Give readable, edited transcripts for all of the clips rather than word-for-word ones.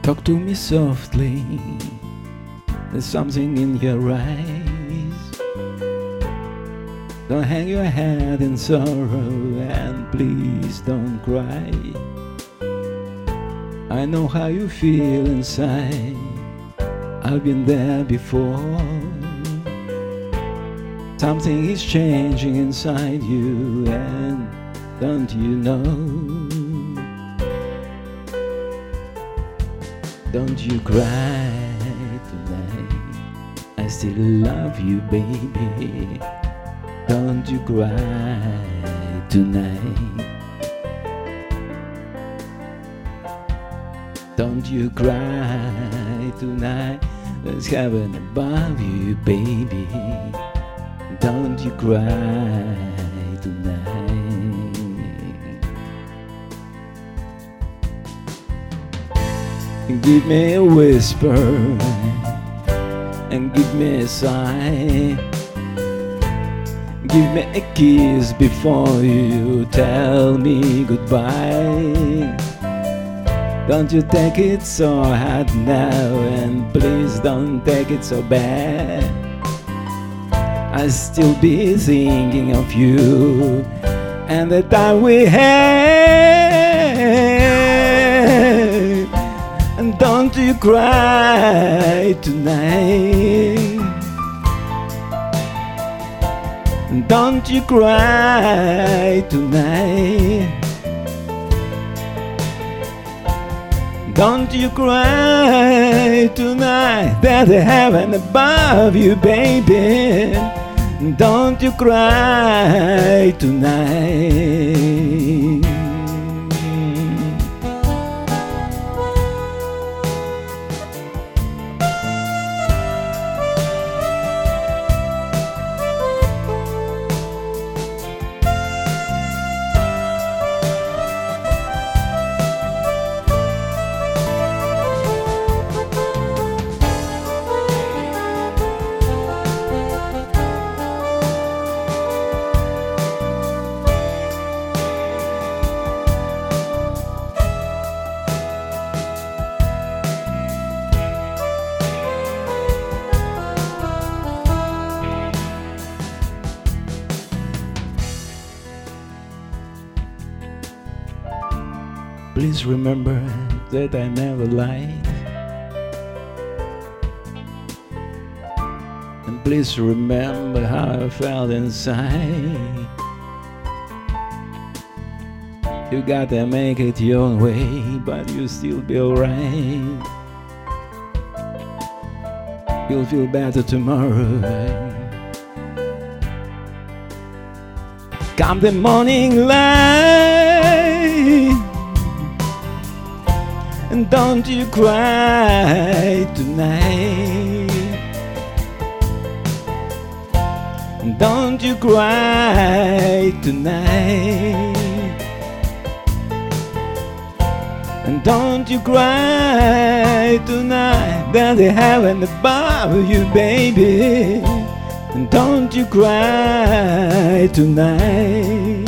Talk to me softly, there's something in your eyes. Don't hang your head in sorrow, and please don't cry. I know how you feel inside, I've been there before. Something is changing inside you, and don't you know? Don't you cry tonight, I still love you, baby. Don't you cry tonight. Don't you cry tonight, there's heaven above you, baby. Don't you cry tonight. Give me a whisper and give me a sigh. Give me a kiss before you tell me goodbye. Don't you take it so hard now, and please don't take it so bad. I'll still be thinking of you and the time we had. And don't you cry tonight. Don't you cry tonight. Don't you cry tonight, there's a heaven above you, baby. Don't you cry tonight. Please remember that I never lied. And please remember how I felt inside. You gotta make it your way, but you'll still be alright. You'll feel better tomorrow. Come the morning light, and don't you cry tonight. Don't you cry tonight. And don't you cry tonight, there's a heaven above you, baby. And don't you cry tonight.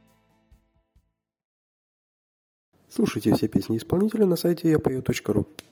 Слушайте все песни исполнителя на сайте yapoe.ru.